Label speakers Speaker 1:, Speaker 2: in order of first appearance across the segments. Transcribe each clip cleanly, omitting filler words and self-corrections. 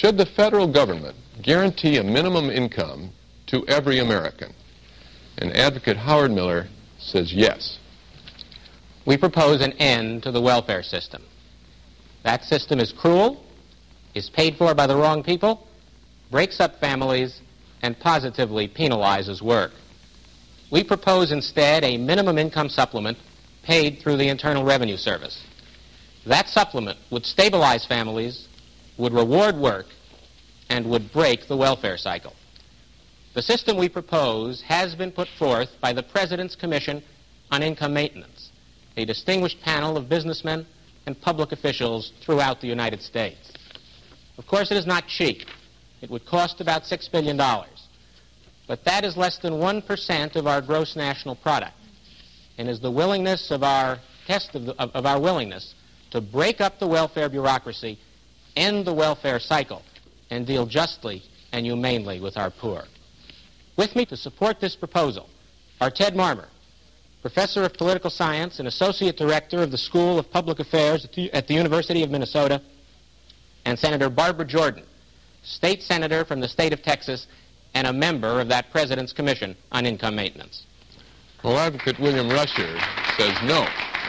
Speaker 1: should the federal government guarantee a minimum income to every American? And Advocate Howard Miller says yes.
Speaker 2: We propose an end to the welfare system. That system is cruel, is paid for by the wrong people, breaks up families, and positively penalizes work. We propose instead a minimum income supplement paid through the Internal Revenue Service. That supplement would stabilize families, would reward work, and would break the welfare cycle. The system we propose has been put forth by the President's Commission on Income Maintenance, a distinguished panel of businessmen and public officials throughout the United States. Of course, it is not cheap. It would cost about $6 billion. But that is less than 1% of our gross national product, and is the willingness of our test of our willingness to break up the welfare bureaucracy, end the welfare cycle, and deal justly and humanely with our poor. With me to support this proposal are Ted Marmor, Professor of Political Science and Associate Director of the School of Public Affairs at the University of Minnesota, and Senator Barbara Jordan, State Senator from the state of Texas and a member of that President's Commission on Income Maintenance.
Speaker 1: Well, Advocate William Rusher says no.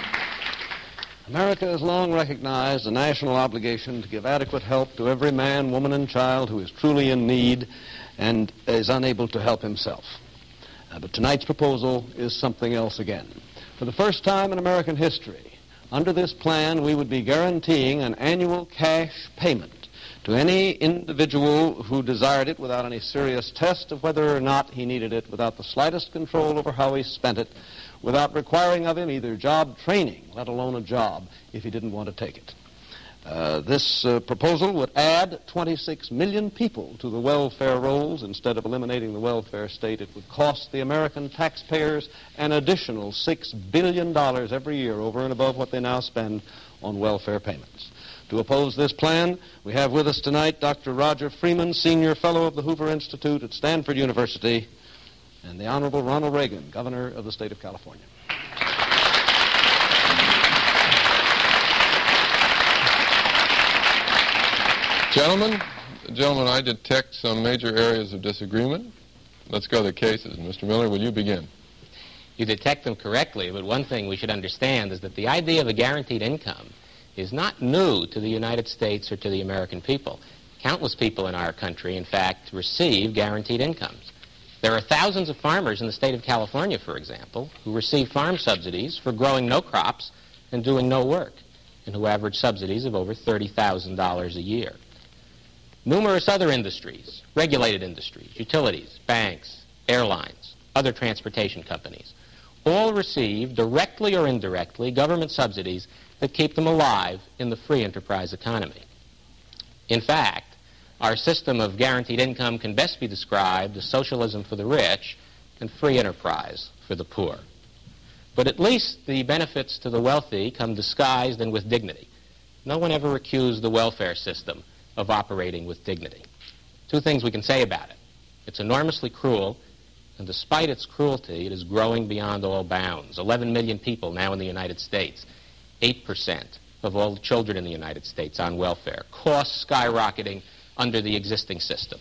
Speaker 3: America has long recognized a national obligation to give adequate help to every man, woman, and child who is truly in need and is unable to help himself. But tonight's proposal is something else again. For the first time in American history, under this plan, we would be guaranteeing an annual cash payment to any individual who desired it without any serious test of whether or not he needed it, without the slightest control over how he spent it, without requiring of him either job training, let alone a job, if he didn't want to take it. This proposal would add 26 million people to the welfare rolls. Instead of eliminating the welfare state, it would cost the American taxpayers an additional $6 billion every year over and above what they now spend on welfare payments. To oppose this plan, we have with us tonight Dr. Roger Freeman, Senior Fellow of the Hoover Institute at Stanford University, and the Honorable Ronald Reagan, Governor of the State of California.
Speaker 1: Gentlemen, I detect some major areas of disagreement. Let's go to the cases. Mr. Miller, will you begin?
Speaker 2: You detect them correctly, but one thing we should understand is that the idea of a guaranteed income is not new to the United States or to the American people. Countless people in our country, in fact, receive guaranteed incomes. There are thousands of farmers in the state of California, for example, who receive farm subsidies for growing no crops and doing no work, and who average subsidies of over $30,000 a year. Numerous other industries, regulated industries, utilities, banks, airlines, other transportation companies, all receive, directly or indirectly, government subsidies that keep them alive in the free enterprise economy. In fact, our system of guaranteed income can best be described as socialism for the rich and free enterprise for the poor. But at least the benefits to the wealthy come disguised and with dignity. No one ever accused the welfare system of operating with dignity. Two things we can say about it. It's enormously cruel, and despite its cruelty, it is growing beyond all bounds. 11 million people now in the United States, 8% of all the children in the United States on welfare, costs skyrocketing under the existing system.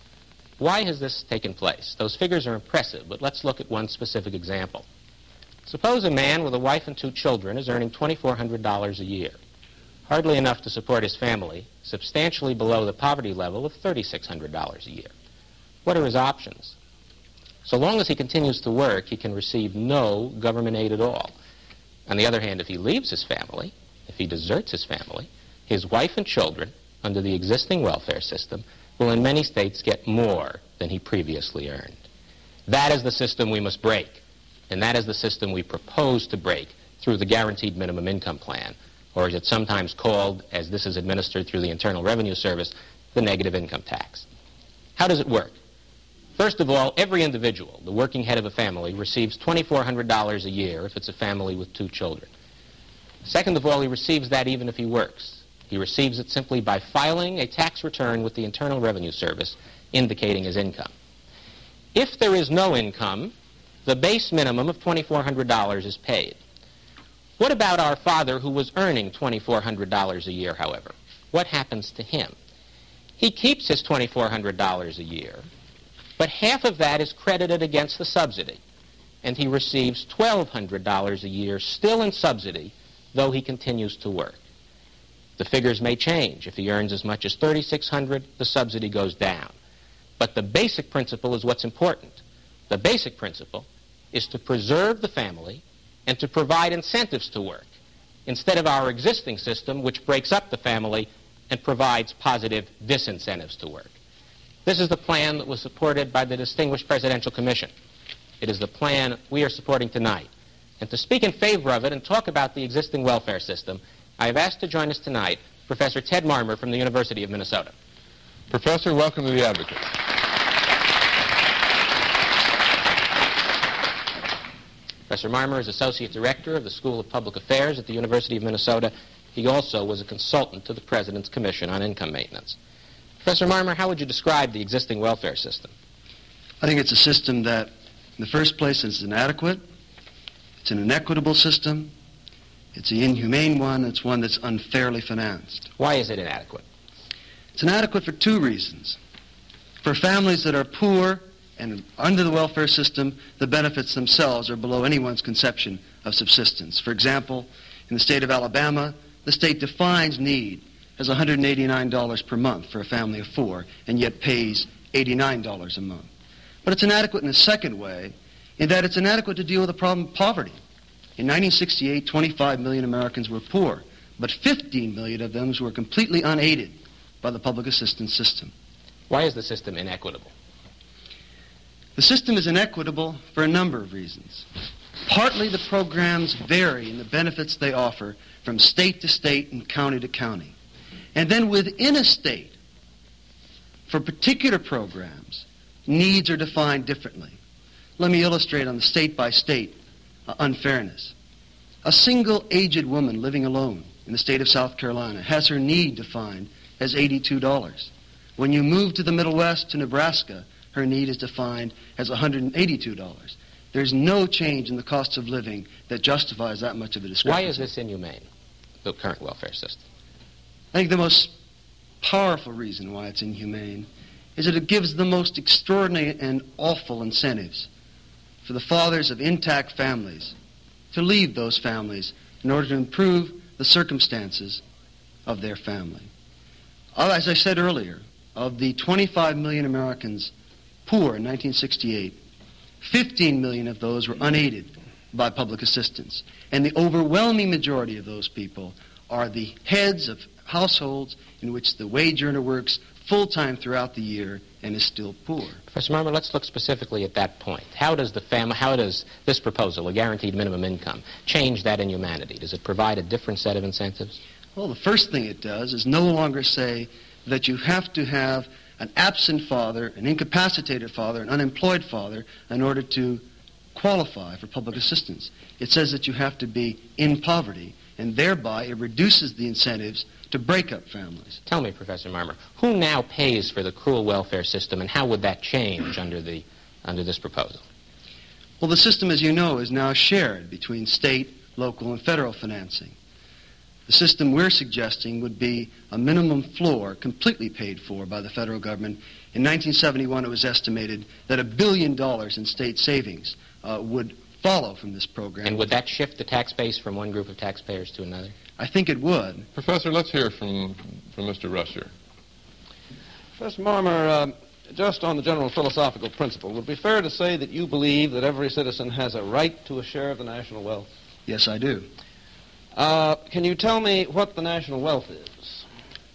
Speaker 2: Why has this taken place? Those figures are impressive, but let's look at one specific example. Suppose a man with a wife and 2 children is earning $2,400 a year, hardly enough to support his family, substantially below the poverty level of $3,600 a year. What are his options? So long as he continues to work, he can receive no government aid at all. On the other hand, if he leaves his family, if he deserts his family, his wife and children, under the existing welfare system, will in many states get more than he previously earned. That is the system we must break, and that is the system we propose to break through the Guaranteed Minimum Income Plan, or as it's sometimes called, as this is administered through the Internal Revenue Service, the negative income tax. How does it work? First of all, every individual, the working head of a family, receives $2,400 a year if it's a family with 2 children. Second of all, he receives that even if he works. He receives it simply by filing a tax return with the Internal Revenue Service indicating his income. If there is no income, the base minimum of $2,400 is paid. What about our father who was earning $2,400 a year, however? What happens to him? He keeps his $2,400 a year, but half of that is credited against the subsidy, and he receives $1,200 a year still in subsidy, though he continues to work. The figures may change. If he earns as much as $3,600, the subsidy goes down. But the basic principle is what's important. The basic principle is to preserve the family and to provide incentives to work, instead of our existing system, which breaks up the family and provides positive disincentives to work. This is the plan that was supported by the Distinguished Presidential Commission. It is the plan we are supporting tonight. And to speak in favor of it and talk about the existing welfare system, I have asked to join us tonight Professor Ted Marmer from the University of Minnesota.
Speaker 1: Professor, welcome to The Advocate.
Speaker 2: Professor Marmer is Associate Director of the School of Public Affairs at the University of Minnesota. He also was a consultant to the President's Commission on Income Maintenance. Professor Marmer, how would you describe the existing welfare system?
Speaker 4: I think it's a system that, in the first place, is inadequate. It's an inequitable system. It's an inhumane one. It's one that's unfairly financed.
Speaker 2: Why is it inadequate?
Speaker 4: It's inadequate for two reasons. For families that are poor and under the welfare system, the benefits themselves are below anyone's conception of subsistence. For example, in the state of Alabama, the state defines need as $189 per month for a family of four, and yet pays $89 a month. But it's inadequate in a second way, in that it's inadequate to deal with the problem of poverty. In 1968, 25 million Americans were poor, but 15 million of them were completely unaided by the public assistance system.
Speaker 2: Why is the system inequitable?
Speaker 4: The system is inequitable for a number of reasons. Partly the programs vary in the benefits they offer from state to state and county to county. And then within a state, for particular programs, needs are defined differently. Let me illustrate on the state-by-state unfairness. A single aged woman living alone in the state of South Carolina has her need defined as $82. When you move to the Middle West, to Nebraska, her need is defined as $182. There's no change in the cost of living that justifies that much of a discrepancy.
Speaker 2: Why is this inhumane, the current welfare system?
Speaker 4: I think the most powerful reason why it's inhumane is that it gives the most extraordinary and awful incentives for the fathers of intact families to leave those families in order to improve the circumstances of their family. As I said earlier, of the 25 million Americans poor in 1968, 15 million of those were unaided by public assistance. And the overwhelming majority of those people are the heads of households in which the wage earner works full-time throughout the year and is still poor.
Speaker 2: Professor Marmer, let's look specifically at that point. How does this proposal, a guaranteed minimum income, change that inhumanity? Does it provide a different set of incentives?
Speaker 4: Well, the first thing it does is no longer say that you have to have an absent father, an incapacitated father, an unemployed father in order to qualify for public assistance. It says that you have to be in poverty, and thereby it reduces the incentives to break up families.
Speaker 2: Tell me, Professor Marmer, who now pays for the cruel welfare system, and how would that change under this proposal?
Speaker 4: Well, the system, as you know, is now shared between state, local, and federal financing. The system we're suggesting would be a minimum floor completely paid for by the federal government. In 1971, it was estimated that $1 billion in state savings would follow from this program.
Speaker 2: And would that shift the tax base from one group of taxpayers to another?
Speaker 4: I think it would.
Speaker 1: Professor, let's hear from Mr. Rusher.
Speaker 3: Professor Marmer, just on the general philosophical principle, would it be fair to say that you believe that every citizen has a right to a share of the national wealth?
Speaker 4: Yes, I do.
Speaker 3: Can you tell me what the national wealth is?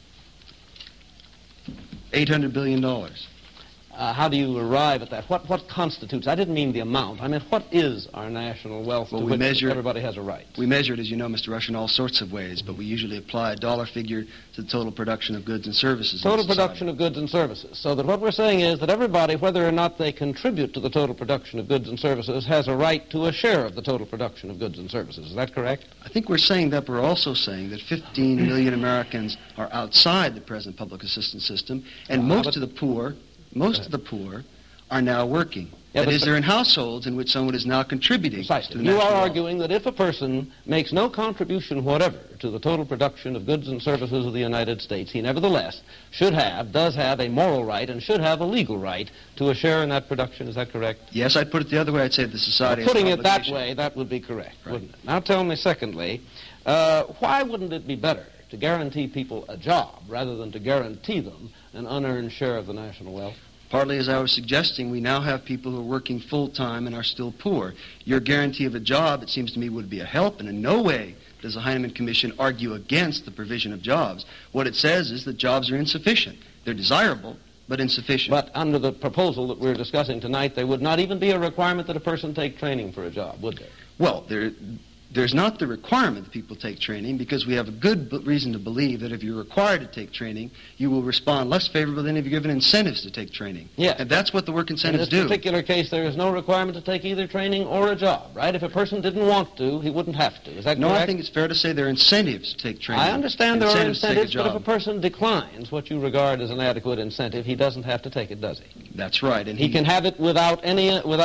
Speaker 4: $800 billion.
Speaker 3: How do you arrive at that? What constitutes? I didn't mean the amount. I mean, what is our national wealth to which everybody has a right?
Speaker 4: We measure it, as you know, Mr. Rush, in all sorts of ways, but we usually apply a dollar figure to the total production of goods and services.
Speaker 3: Total production of goods and services. So that what we're saying is that everybody, whether or not they contribute to the total production of goods and services, has a right to a share of the total production of goods and services. Is that correct?
Speaker 4: I think we're saying that. We're also saying that 15 million Americans are outside the present public assistance system, and most of the poor are now working.
Speaker 3: Yeah,
Speaker 4: that is, they're in households in which someone is now contributing.
Speaker 3: Precisely.
Speaker 4: To the
Speaker 3: You
Speaker 4: national
Speaker 3: are
Speaker 4: wealth.
Speaker 3: arguing that if a person makes no contribution whatever to the total production of goods and services of the United States, he nevertheless should have, does have a moral right and should have a legal right to a share in that production. Is that correct?
Speaker 4: Yes, I'd put it the other way. I'd say the society
Speaker 3: Putting
Speaker 4: has
Speaker 3: it
Speaker 4: an
Speaker 3: that
Speaker 4: obligation.
Speaker 3: way, that would be correct,
Speaker 4: Right.
Speaker 3: wouldn't it? Now tell me, secondly, why wouldn't it be better to guarantee people a job rather than to guarantee them an unearned share of the national wealth?
Speaker 4: Partly, as I was suggesting, we now have people who are working full-time and are still poor. Your guarantee of a job, it seems to me, would be a help, and in no way does the Heinemann Commission argue against the provision of jobs. What it says is that jobs are insufficient. They're desirable, but insufficient.
Speaker 3: But under the proposal that we're discussing tonight, there would not even be a requirement that a person take training for a job, would there?
Speaker 4: Well, there's not the requirement that people take training, because we have a good reason to believe that if you're required to take training, you will respond less favorably than if you're given incentives to take training.
Speaker 3: Yes.
Speaker 4: And that's what the work incentives
Speaker 3: In this
Speaker 4: do.
Speaker 3: particular case, there is no requirement to take either training or a job, right? If a person didn't want to, he wouldn't have to. Is that
Speaker 4: No,
Speaker 3: correct?
Speaker 4: I think it's fair to say there are incentives to take training.
Speaker 3: I understand there are
Speaker 4: to take a
Speaker 3: incentives, but if a
Speaker 4: job.
Speaker 3: person declines what you regard as an adequate incentive, he doesn't have to take it, does he?
Speaker 4: That's right. And
Speaker 3: He can have it without any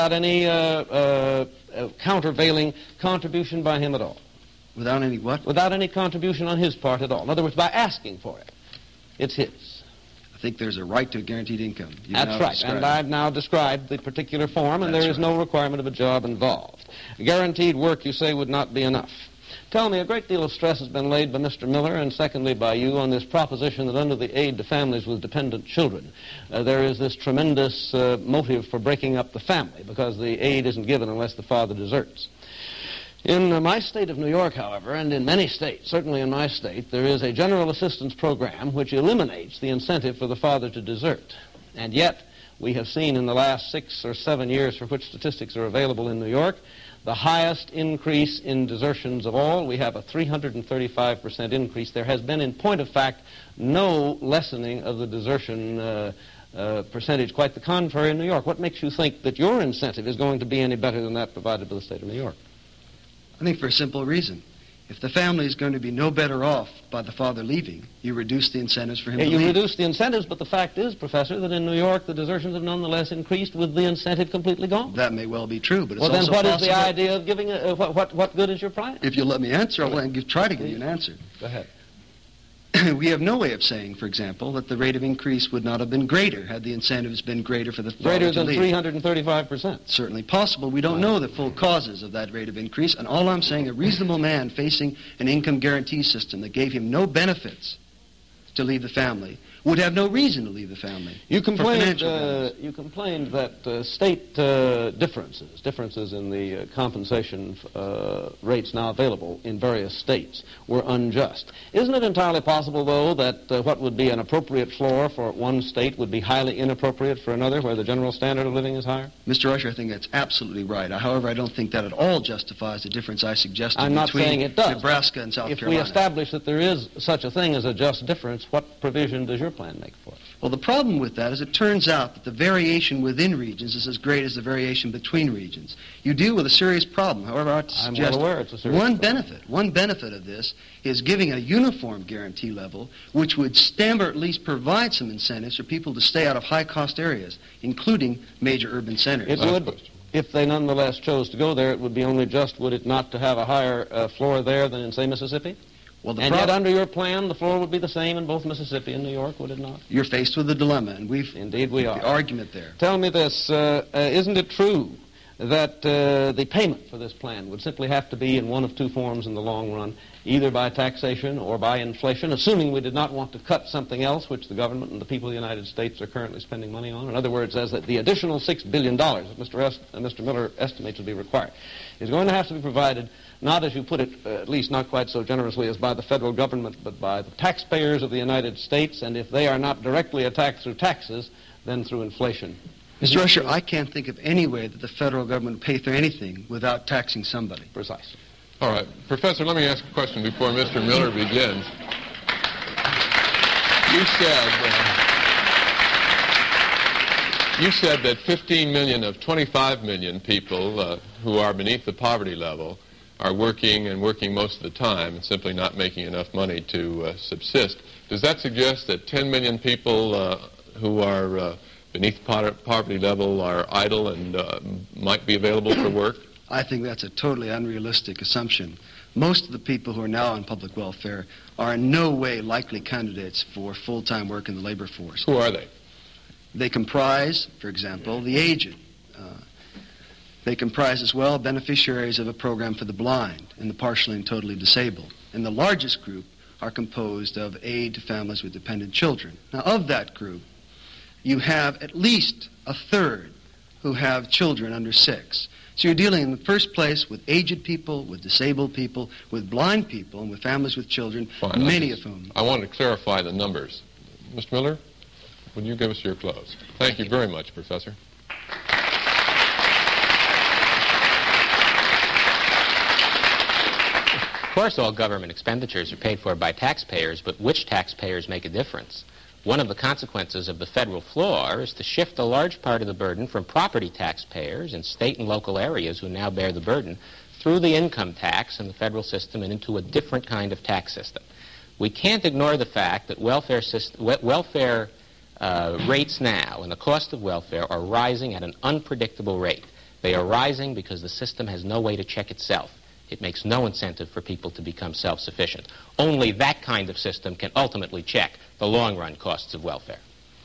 Speaker 3: countervailing contribution by him at all.
Speaker 4: Without any what?
Speaker 3: Without any contribution on his part at all. In other words, by asking for it. It's his.
Speaker 4: I think there's a right to a guaranteed income. You've
Speaker 3: That's
Speaker 4: now
Speaker 3: right.
Speaker 4: described
Speaker 3: And
Speaker 4: it.
Speaker 3: I've now described the particular form, and
Speaker 4: That's
Speaker 3: there is no requirement of a job involved. Guaranteed work, you say, would not be enough. Tell me, a great deal of stress has been laid by Mr. Miller and secondly by you on this proposition that under the aid to families with dependent children, there is this tremendous motive for breaking up the family because the aid isn't given unless the father deserts. In my state of New York, however, and in many states, certainly in my state, there is a general assistance program which eliminates the incentive for the father to desert. And yet, we have seen in the last 6 or 7 years for which statistics are available in New York, the highest increase in desertions of all. We have a 335% increase. There has been, in point of fact, no lessening of the desertion percentage. Quite the contrary in New York. What makes you think that your incentive is going to be any better than that provided by the state of New York?
Speaker 4: I think for a simple reason. If the family is going to be no better off by the father leaving, you reduce the incentives for him to
Speaker 3: You
Speaker 4: leave.
Speaker 3: reduce the incentives, but the fact is, Professor, that in New York the desertions have nonetheless increased with the incentive completely gone.
Speaker 4: That may well be true, but it's
Speaker 3: Well, then
Speaker 4: also
Speaker 3: what is
Speaker 4: possible.
Speaker 3: the idea of giving, what good is your plan?
Speaker 4: If you'll let me answer, I'll try to give you an answer.
Speaker 3: Go ahead.
Speaker 4: We have no way of saying, for example, that the rate of increase would not have been greater had the incentives been greater for the father
Speaker 3: Greater
Speaker 4: to
Speaker 3: than
Speaker 4: leave.
Speaker 3: 335%.
Speaker 4: Certainly possible. We don't know the full causes of that rate of increase, and all I'm saying, a reasonable man facing an income guarantee system that gave him no benefits to leave the family would have no reason to leave the family.
Speaker 3: You
Speaker 4: for financial
Speaker 3: complained,
Speaker 4: grounds.
Speaker 3: that state differences in the compensation rates now available in various states were unjust. Isn't it entirely possible, though, that what would be an appropriate floor for one state would be highly inappropriate for another, where the general standard of living is higher?
Speaker 4: Mr. Usher, I think that's absolutely right. However, I don't think that at all justifies the difference I suggested
Speaker 3: I'm not
Speaker 4: between
Speaker 3: saying it does.
Speaker 4: Nebraska and South
Speaker 3: If
Speaker 4: Carolina.
Speaker 3: we establish that there is such a thing as a just difference, what provision does your plan make for it?
Speaker 4: Well, the problem with that is it turns out that the variation within regions is as great as the variation between regions. You deal with a serious problem. However, I have to
Speaker 3: I'm
Speaker 4: suggest
Speaker 3: well aware it's a serious
Speaker 4: one
Speaker 3: problem.
Speaker 4: benefit of this is giving a uniform guarantee level which would stem or at least provide some incentives for people to stay out of high-cost areas, including major urban centers.
Speaker 3: It
Speaker 1: Last
Speaker 3: would,
Speaker 1: question.
Speaker 3: if they nonetheless chose to go there, it would be only just, would it not, to have a higher floor there than in, say, Mississippi?
Speaker 4: Well, the
Speaker 3: And yet,
Speaker 4: problem,
Speaker 3: under your plan, the floor would be the same in both Mississippi and New York, would it not?
Speaker 4: you're faced with a dilemma, and we've
Speaker 3: Indeed we are.
Speaker 4: the argument there.
Speaker 3: Tell me this, isn't it true that the payment for this plan would simply have to be in one of two forms in the long run, either by taxation or by inflation, assuming we did not want to cut something else which the government and the people of the United States are currently spending money on? In other words, as the additional $6 billion that Mr. Miller estimates will be required is going to have to be provided, not as you put it, at least not quite so generously as by the federal government, but by the taxpayers of the United States, and if they are not directly attacked through taxes, then through inflation.
Speaker 4: Mr. Usher, I can't think of any way that the federal government would pay for anything without taxing somebody.
Speaker 3: Precisely.
Speaker 1: All right. Professor, let me ask a question before Mr. Miller begins. You said that 15 million of 25 million people who are beneath the poverty level are working and working most of the time and simply not making enough money to subsist. Does that suggest that 10 million people who are beneath poverty level are idle and might be available for work?
Speaker 4: I think that's a totally unrealistic assumption. Most of the people who are now on public welfare are in no way likely candidates for full-time work in the labor force.
Speaker 1: Who are they?
Speaker 4: They comprise, for example, the aged. They comprise as well beneficiaries of a program for the blind and the partially and totally disabled. And the largest group are composed of aid to families with dependent children. Now, of that group, you have at least a third who have children under 6. So you're dealing in the first place with aged people, with disabled people, with blind people, and with families with children,
Speaker 1: Fine,
Speaker 4: many of whom...
Speaker 1: I want to clarify the numbers. Mr. Miller, would you give us your close? Thank you very much, Professor.
Speaker 2: Of course, all government expenditures are paid for by taxpayers, but which taxpayers make a difference? One of the consequences of the federal floor is to shift a large part of the burden from property taxpayers in state and local areas who now bear the burden through the income tax and the federal system and into a different kind of tax system. We can't ignore the fact that welfare rates now and the cost of welfare are rising at an unpredictable rate. They are rising because the system has no way to check itself. It makes no incentive for people to become self-sufficient. Only that kind of system can ultimately check the long-run costs of welfare.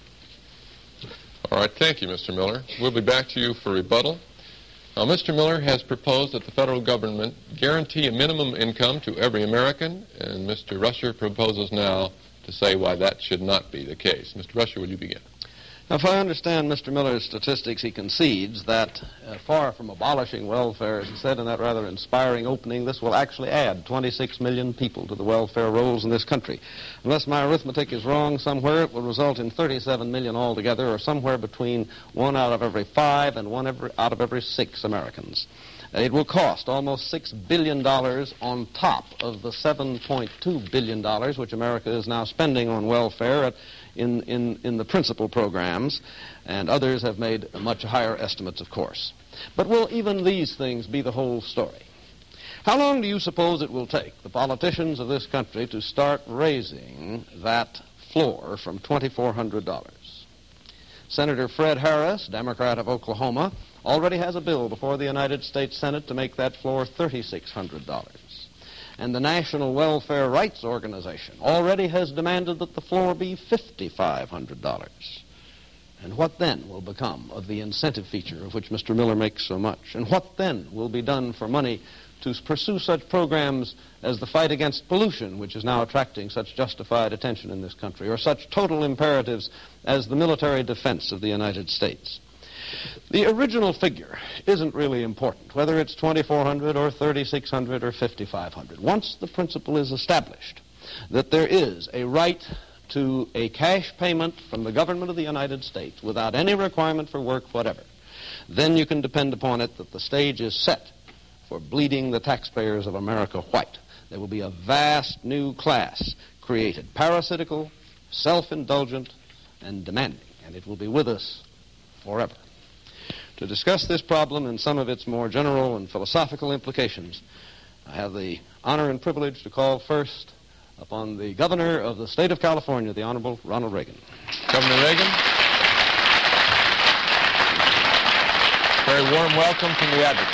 Speaker 1: All right, thank you, Mr. Miller. We'll be back to you for rebuttal. Now, Mr. Miller has proposed that the federal government guarantee a minimum income to every American, and Mr. Rusher proposes now to say why that should not be the case. Mr. Rusher, will you begin?
Speaker 3: Now, if I understand Mr. Miller's statistics, he concedes that far from abolishing welfare, as he said in that rather inspiring opening, this will actually add 26 million people to the welfare rolls in this country. Unless my arithmetic is wrong somewhere, it will result in 37 million altogether, or somewhere between 1 out of every 5 and 1 out of every 6 Americans. It will cost almost $6 billion on top of the $7.2 billion which America is now spending on welfare in the principal programs, and others have made much higher estimates, of course. But will even these things be the whole story? How long do you suppose it will take the politicians of this country to start raising that floor from $2,400? Senator Fred Harris, Democrat of Oklahoma, already has a bill before the United States Senate to make that floor $3,600. And the National Welfare Rights Organization already has demanded that the floor be $5,500. And what then will become of the incentive feature of which Mr. Miller makes so much? And what then will be done for money to pursue such programs as the fight against pollution, which is now attracting such justified attention in this country, or such total imperatives as the military defense of the United States? The original figure isn't really important, whether it's 2,400 or 3,600 or 5,500. Once the principle is established that there is a right to a cash payment from the government of the United States without any requirement for work whatever, then you can depend upon it that the stage is set for bleeding the taxpayers of America white. There will be a vast new class created, parasitical, self-indulgent, and demanding, and it will be with us forever. To discuss this problem and some of its more general and philosophical implications, I have the honor and privilege to call first upon the Governor of the State of California, the Honorable Ronald Reagan.
Speaker 1: Governor Reagan. Very warm welcome from the Advocate.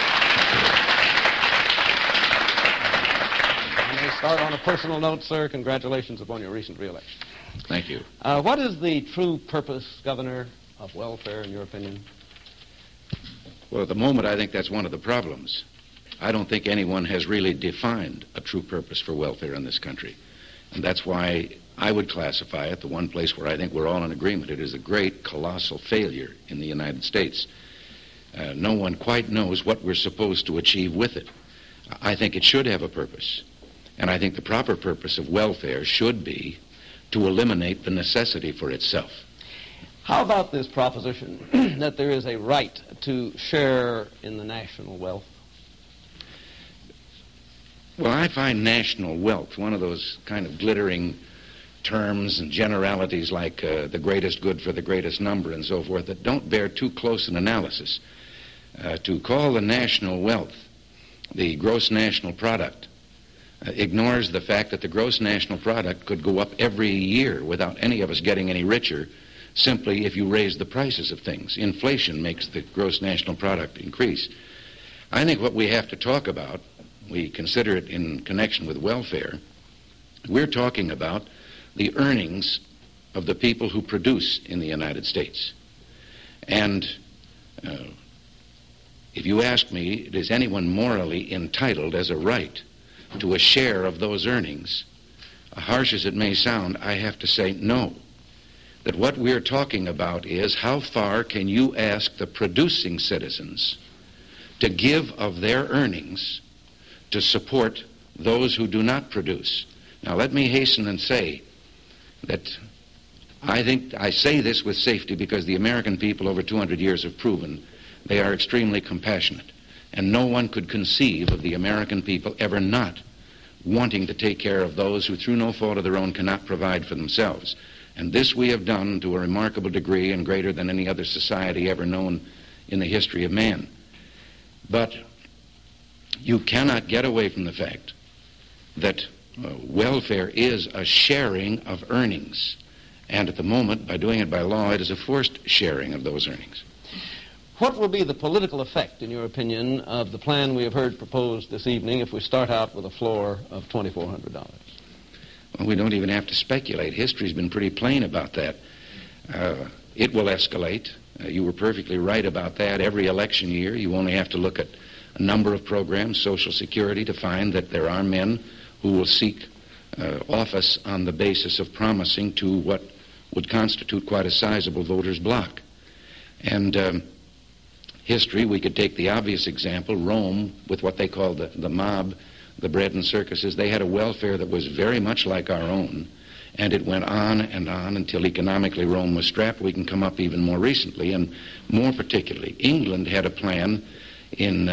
Speaker 3: I may start on a personal note, sir. Congratulations upon your recent re-election.
Speaker 5: Thank you.
Speaker 3: What is the true purpose, Governor, of welfare, in your opinion?
Speaker 5: Well, at the moment, I think that's one of the problems. I don't think anyone has really defined a true purpose for welfare in this country. And that's why I would classify it, the one place where I think we're all in agreement, it is a great, colossal failure in the United States. No one quite knows what we're supposed to achieve with it. I think it should have a purpose. And I think the proper purpose of welfare should be to eliminate the necessity for itself.
Speaker 3: How about this proposition that there is a right to share in the national wealth?
Speaker 5: Well, I find national wealth one of those kind of glittering terms and generalities like the greatest good for the greatest number and so forth that don't bear too close an analysis. To call the national wealth the gross national product ignores the fact that the gross national product could go up every year without any of us getting any richer simply if you raise the prices of things. Inflation makes the gross national product increase. I think what we have to talk about, we consider it in connection with welfare, we're talking about the earnings of the people who produce in the United States. And if you ask me, is anyone morally entitled as a right to a share of those earnings, harsh as it may sound, I have to say no. That what we're talking about is how far can you ask the producing citizens to give of their earnings to support those who do not produce. Now let me hasten and say that I say this with safety because the American people over 200 years have proven they are extremely compassionate, and no one could conceive of the American people ever not wanting to take care of those who through no fault of their own cannot provide for themselves. And this we have done to a remarkable degree and greater than any other society ever known in the history of man. But you cannot get away from the fact that welfare is a sharing of earnings. And at the moment, by doing it by law, it is a forced sharing of those earnings.
Speaker 3: What will be the political effect, in your opinion, of the plan we have heard proposed this evening if we start out with a floor of $2,400?
Speaker 5: Well, we don't even have to speculate. History's been pretty plain about that. It will escalate. You were perfectly right about that. Every election year, you only have to look at a number of programs, Social Security, to find that there are men who will seek office on the basis of promising to what would constitute quite a sizable voters' bloc. And history, we could take the obvious example, Rome, with what they called the mob, the bread and circuses. They had a welfare that was very much like our own, and it went on and on until economically Rome was strapped. We can come up even more recently, and more particularly, England had a plan in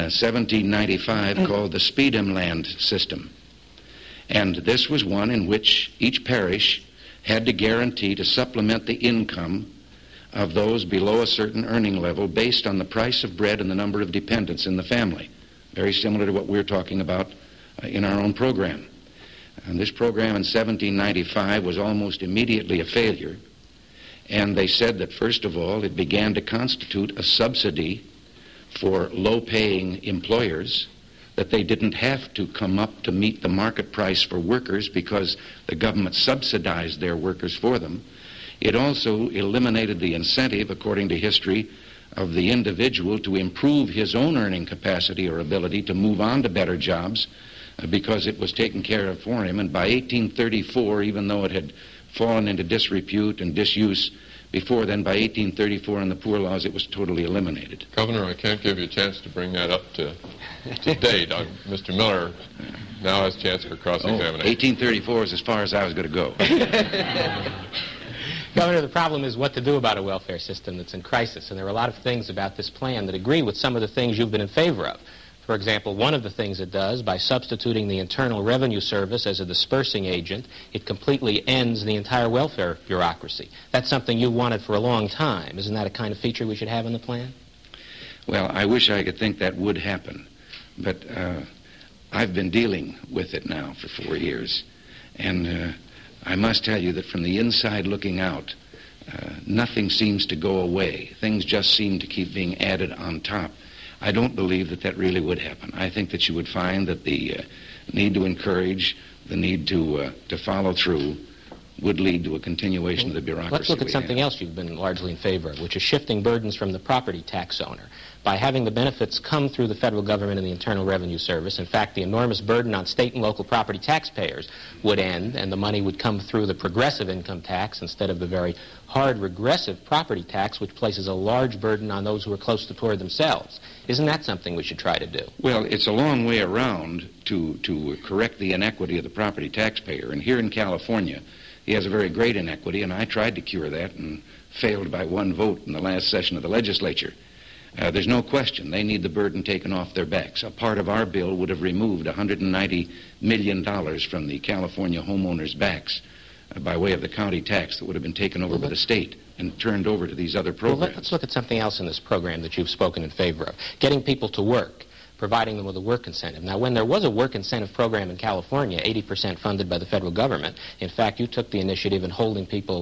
Speaker 5: 1795 called the Speedham system. And this was one in which each parish had to guarantee to supplement the income of those below a certain earning level based on the price of bread and the number of dependents in the family. Very similar to what we're talking about in our own program. And this program in 1795 was almost immediately a failure. And they said that, first of all, it began to constitute a subsidy for low-paying employers, that they didn't have to come up to meet the market price for workers because the government subsidized their workers for them. It also eliminated the incentive, according to history, of the individual to improve his own earning capacity or ability to move on to better jobs because it was taken care of for him. And by 1834, even though it had fallen into disrepute and disuse before then, by 1834 in the Poor Laws, it was totally eliminated.
Speaker 1: Governor, I can't give you a chance to bring that up to date. Mr. Miller now has a chance for cross-examination.
Speaker 5: 1834 is as far as I was going to go.
Speaker 2: Governor, the problem is what to do about a welfare system that's in crisis, and there are a lot of things about this plan that agree with some of the things you've been in favor of. For example, one of the things it does, by substituting the Internal Revenue Service as a dispersing agent, it completely ends the entire welfare bureaucracy. That's something you wanted for a long time. Isn't that a kind of feature we should have in the plan?
Speaker 5: Well, I wish I could think that would happen, but I've been dealing with it now for 4 years, and I must tell you that from the inside looking out, nothing seems to go away. Things just seem to keep being added on top. I don't believe that that really would happen. I think that you would find that the need to encourage, the need to follow through would lead to a continuation of the bureaucracy.
Speaker 2: Let's look at something else you've been largely in favor of, which is shifting burdens from the property tax owner. By having the benefits come through the federal government and the Internal Revenue Service, in fact, the enormous burden on state and local property taxpayers would end, and the money would come through the progressive income tax instead of the very hard regressive property tax, which places a large burden on those who are close to poor themselves. Isn't that something we should try to do?
Speaker 5: Well, it's a long way around to correct the inequity of the property taxpayer. And here in California, he has a very great inequity, and I tried to cure that and failed by 1 vote in the last session of the legislature. There's no question they need the burden taken off their backs. A part of our bill would have removed $190 million from the California homeowners' backs by way of the county tax that would have been taken over by the state and turned over to these other programs.
Speaker 2: Well, let's look at something else in this program that you've spoken in favor of. Getting people to work, providing them with a work incentive. Now, when there was a work incentive program in California, 80% funded by the federal government, in fact, you took the initiative in holding people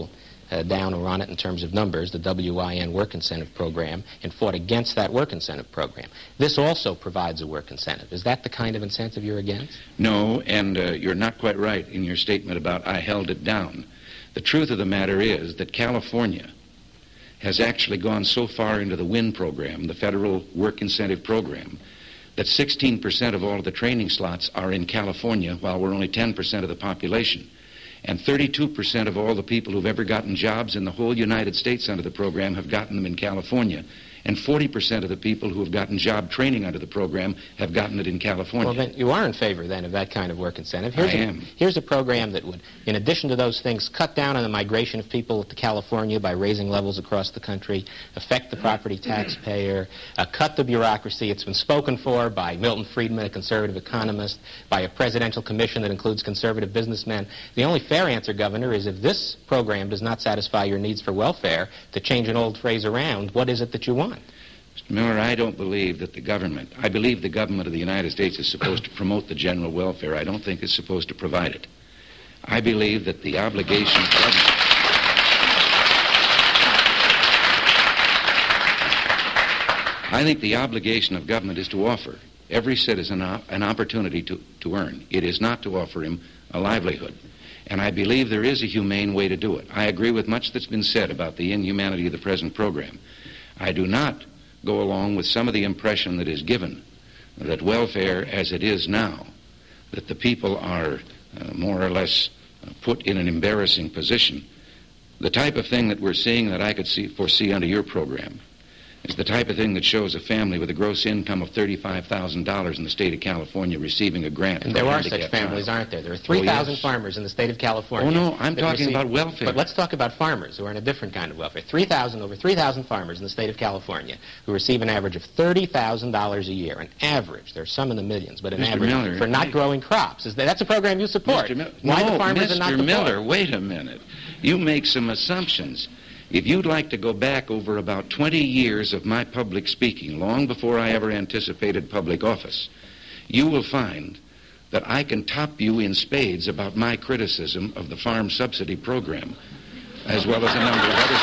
Speaker 2: down or on it in terms of numbers, the WIN Work Incentive Program, and fought against that work incentive program. This also provides a work incentive. Is that the kind of incentive you're against?
Speaker 5: No, and you're not quite right in your statement about I held it down. The truth of the matter is that California has actually gone so far into the WIN program, the Federal Work Incentive Program, that 16% of all of the training slots are in California, while we're only 10% of the population. And 32% of all the people who've ever gotten jobs in the whole United States under the program have gotten them in California. And 40% of the people who have gotten job training under the program have gotten it in California.
Speaker 2: Well, then you are in favor, then, of that kind of work incentive.
Speaker 5: I am.
Speaker 2: Here's a program that would, in addition to those things, cut down on the migration of people to California by raising levels across the country, affect the property taxpayer, cut the bureaucracy. It's been spoken for by Milton Friedman, a conservative economist, by a presidential commission that includes conservative businessmen. The only fair answer, Governor, is if this program does not satisfy your needs for welfare, to change an old phrase around, what is it that you want?
Speaker 5: Mr. Miller, I don't believe that I believe the government of the United States is supposed to promote the general welfare. I don't think it's supposed to provide it. I believe that the obligation of government... I think the obligation of government is to offer every citizen an opportunity to earn. It is not to offer him a livelihood. And I believe there is a humane way to do it. I agree with much that's been said about the inhumanity of the present program. I do not go along with some of the impression that is given that welfare as it is now, that the people are more or less put in an embarrassing position. The type of thing that we're seeing that I could foresee under your program is the type of thing that shows a family with a gross income of $35,000 in the state of California receiving a grant.
Speaker 2: And there are such families, aren't there? There are 3,000 farmers in the state of California.
Speaker 5: Oh, no, I'm talking about welfare.
Speaker 2: But let's talk about farmers who are in a different kind of welfare. Over 3,000 farmers in the state of California who receive an average of $30,000 a year. An average. There's some in the millions, but an average
Speaker 5: Miller,
Speaker 2: for not growing crops. That's a program you support. Why the farmers are not the
Speaker 5: Mr. Miller, wait a minute. You make some assumptions. If you'd like to go back over about 20 years of my public speaking, long before I ever anticipated public office, you will find that I can top you in spades about my criticism of the farm subsidy program, as well as a number of other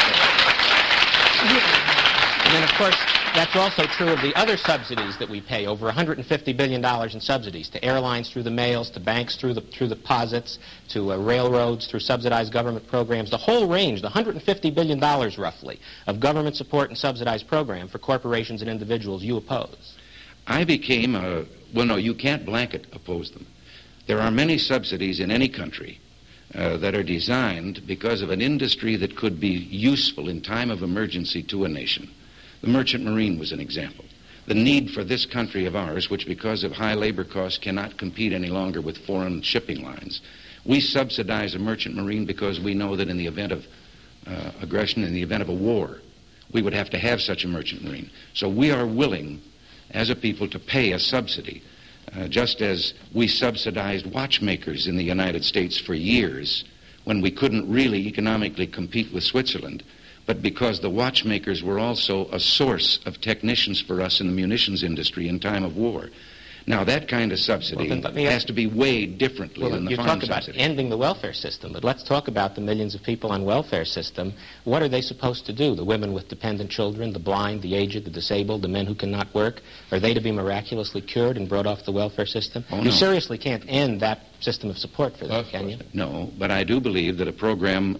Speaker 5: things.
Speaker 2: And then, of course, that's also true of the other subsidies that we pay, over $150 billion in subsidies to airlines through the mails, to banks through the deposits, to railroads through subsidized government programs, the whole range, the $150 billion roughly of government support and subsidized program for corporations and individuals you oppose.
Speaker 5: I became well, no, you can't blanket oppose them. There are many subsidies in any country that are designed because of an industry that could be useful in time of emergency to a nation. The merchant marine was an example. The need for this country of ours, which because of high labor costs cannot compete any longer with foreign shipping lines. We subsidize a merchant marine because we know that in the event of aggression, in the event of a war, we would have to have such a merchant marine. So we are willing, as a people, to pay a subsidy, just as we subsidized watchmakers in the United States for years when we couldn't really economically compete with Switzerland. But because the watchmakers were also a source of technicians for us in the munitions industry in time of war. Now, that kind of subsidy has to be weighed differently than the farm subsidy.
Speaker 2: You talk about ending the welfare system, but let's talk about the millions of people on welfare system. What are they supposed to do? The women with dependent children, the blind, the aged, the disabled, the men who cannot work, are they to be miraculously cured and brought off the welfare system?
Speaker 5: Oh, no.
Speaker 2: You seriously can't end that system of support for them, can you?
Speaker 5: No, but I do believe that a program...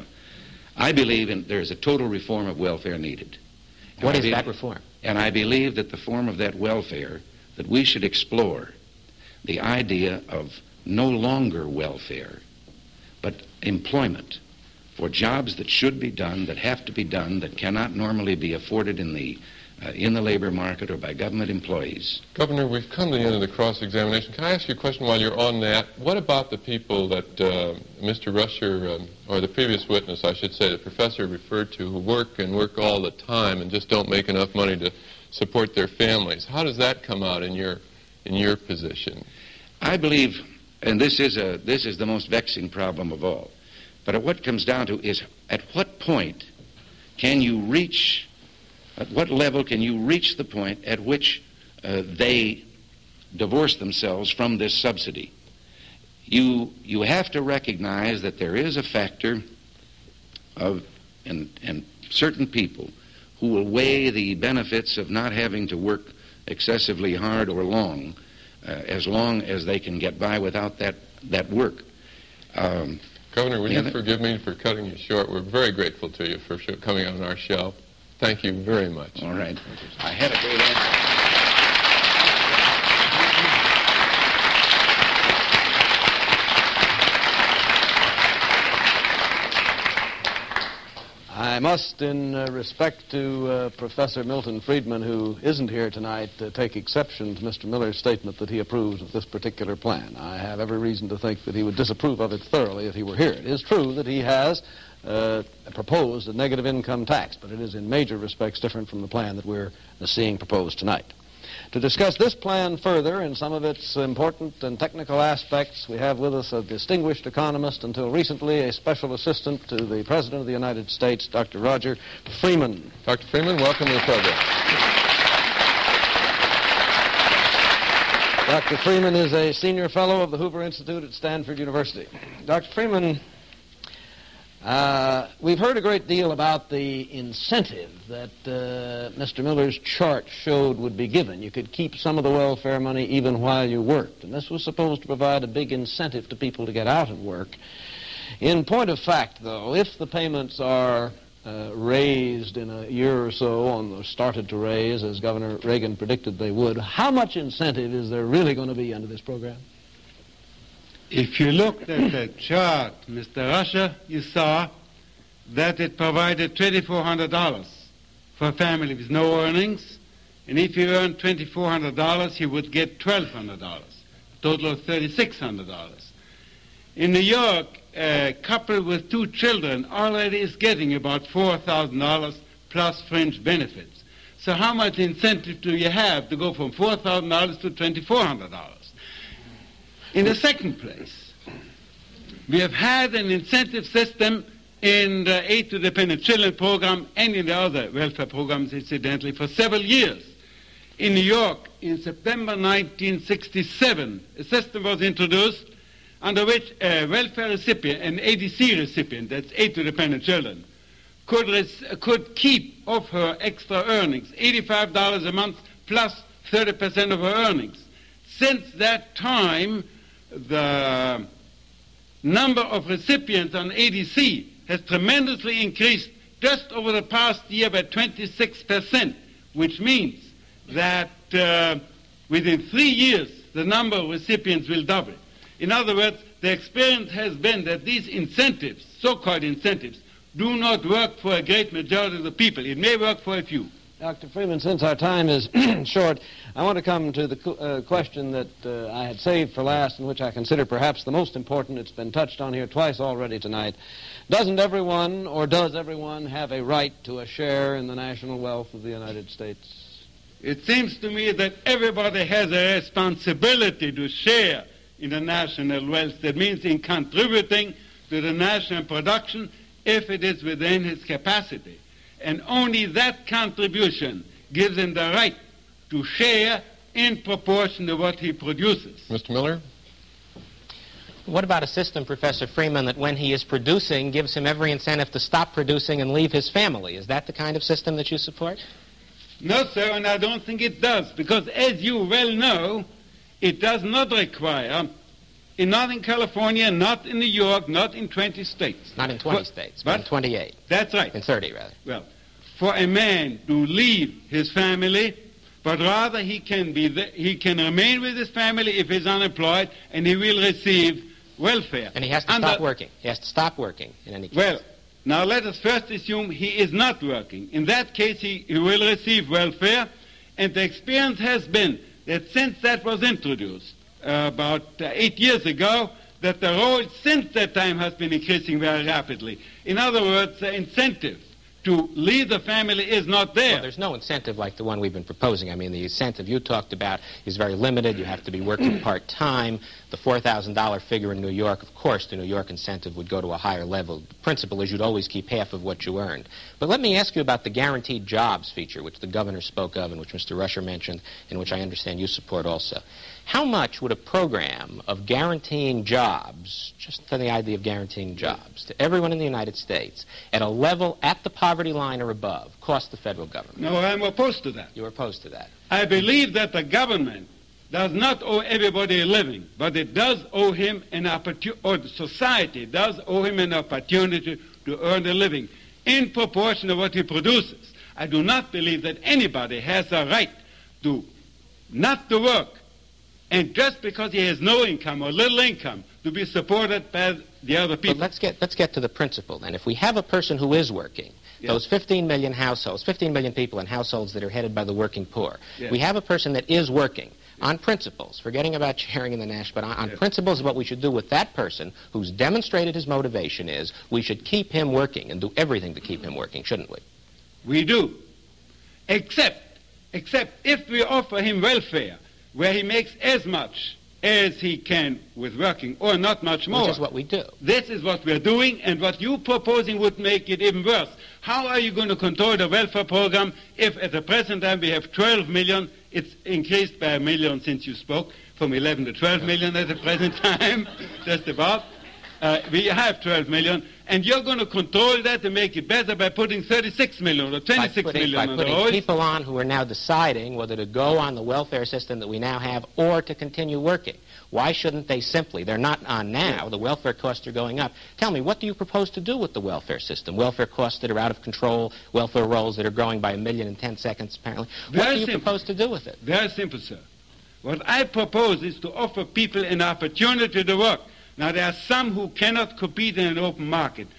Speaker 5: I believe there is a total reform of welfare needed.
Speaker 2: What is that reform?
Speaker 5: And I believe that the form of that welfare, that we should explore the idea of no longer welfare, but employment for jobs that should be done, that have to be done, that cannot normally be afforded in the labor market or by government employees.
Speaker 1: Governor, we've come to the end of the cross-examination. Can I ask you a question while you're on that? What about the people that Mr. Rusher, or the previous witness, I should say, the professor referred to, who work all the time and just don't make enough money to support their families? How does that come out in your position?
Speaker 5: I believe, and this is the most vexing problem of all, but what it comes down to is at what point can you reach... At what level can you reach the point at which they divorce themselves from this subsidy? You have to recognize that there is a factor and certain people who will weigh the benefits of not having to work excessively hard or long as they can get by without that work.
Speaker 1: Governor, will you forgive me for cutting you short? We're very grateful to you for coming on our show. Thank you very much.
Speaker 5: All right. I had a great answer.
Speaker 3: I must, in respect to Professor Milton Friedman, who isn't here tonight, take exception to Mr. Miller's statement that he approves of this particular plan. I have every reason to think that he would disapprove of it thoroughly if he were here. It is true that he has proposed a negative income tax, but it is in major respects different from the plan that we're seeing proposed tonight. To discuss this plan further and some of its important and technical aspects, we have with us a distinguished economist, until recently a special assistant to the President of the United States, Dr. Roger Freeman.
Speaker 1: Dr. Freeman, welcome to the program.
Speaker 3: Dr. Freeman is a senior fellow of the Hoover Institute at Stanford University. Dr. Freeman, we've heard a great deal about the incentive that Mr. Miller's chart showed would be given. You could keep some of the welfare money even while you worked, and this was supposed to provide a big incentive to people to get out and work. In point of fact, though, if the payments are raised in a year or so, or started to raise, as Governor Reagan predicted they would, how much incentive is there really going to be under this program?
Speaker 6: If you looked at the chart, Mr. Rusher, you saw that it provided $2,400 for a family with no earnings, and if you earned $2,400, you would get $1,200, a total of $3,600. In New York, a couple with 2 children already is getting about $4,000 plus fringe benefits. So how much incentive do you have to go from $4,000 to $2,400? In the second place, we have had an incentive system in the Aid to Dependent Children program and in the other welfare programs, incidentally, for several years. In New York, in September 1967, a system was introduced under which a welfare recipient, an ADC recipient, that's Aid to Dependent Children, could keep of her extra earnings, $85 a month plus 30% of her earnings. Since that time, the number of recipients on ADC has tremendously increased just over the past year by 26%, which means that within 3 years the number of recipients will double. In other words, the experience has been that these incentives, so-called incentives, do not work for a great majority of the people. It may work for a few.
Speaker 3: Dr. Freeman, since our time is short, I want to come to the question that I had saved for last and which I consider perhaps the most important. It's been touched on here twice already tonight. Doesn't everyone, or does everyone, have a right to a share in the national wealth of the United States?
Speaker 6: It seems to me that everybody has a responsibility to share in the national wealth. That means in contributing to the national production if it is within his capacity. And only that contribution gives him the right to share in proportion to what he produces.
Speaker 1: Mr. Miller?
Speaker 2: What about a system, Professor Freeman, that when he is producing gives him every incentive to stop producing and leave his family? Is that the kind of system that you support?
Speaker 6: No, sir, and I don't think it does, because as you well know, it does not require, not in California, not in New York, not in 20 states.
Speaker 2: Not in 20 states, but in 28.
Speaker 6: That's right.
Speaker 2: In 30, rather.
Speaker 6: Well, for a man to leave his family, but rather he can remain with his family if he's unemployed, and he will receive welfare.
Speaker 2: And he has to stop working. He has to stop working in any case.
Speaker 6: Well, now let us first assume he is not working. In that case, he will receive welfare, and the experience has been that since that was introduced about 8 years ago, that the roll since that time has been increasing very rapidly. In other words, the incentive to leave the family is not there.
Speaker 2: Well, there's no incentive like the one we've been proposing. I mean, the incentive you talked about is very limited. You have to be working part-time. The $4,000 figure in New York, of course, the New York incentive would go to a higher level. The principle is you'd always keep half of what you earned. But let me ask you about the guaranteed jobs feature, which the governor spoke of and which Mr. Rusher mentioned, and which I understand you support also. How much would a program of guaranteeing jobs, just for the idea of guaranteeing jobs, to everyone in the United States at a level at the poverty line or above cost the federal government?
Speaker 6: No, I'm opposed to that.
Speaker 2: You're opposed to that.
Speaker 6: I believe that the government does not owe everybody a living, but it does owe him an opportunity, or the society does owe him an opportunity to earn a living in proportion to what he produces. I do not believe that anybody has a right to not to work, and just because he has no income or little income, to be supported by the other people.
Speaker 2: But let's get to the principle then. If we have a person who is working, yes, those 15 million households, 15 million people in households that are headed by the working poor, yes, we have a person that is working, on principles, forgetting about sharing in the national, but on principles of what we should do with that person who's demonstrated his motivation is we should keep him working and do everything to keep him working, shouldn't we?
Speaker 6: We do. Except if we offer him welfare, where he makes as much as he can with working, or not much more.
Speaker 2: Which is what we do.
Speaker 6: This is what we're doing, and what you're proposing would make it even worse. How are you going to control the welfare program if at the present time we have 12 million, it's increased by 1 million since you spoke, from 11 to 12 million at the present time, just about. We have 12 million, and you're going to control that and make it better by putting 36 million or 26 million on the roads.
Speaker 2: By putting people on who are now deciding whether to go on the welfare system that we now have or to continue working. Why shouldn't they simply? They're not on now. The welfare costs are going up. Tell me, what do you propose to do with the welfare system? Welfare costs that are out of control, welfare rolls that are growing by 1 million in 10 seconds, apparently. What do you propose to do with it?
Speaker 6: Very simple, sir. What I propose is to offer people an opportunity to work. Now, there are some who cannot compete in an open market.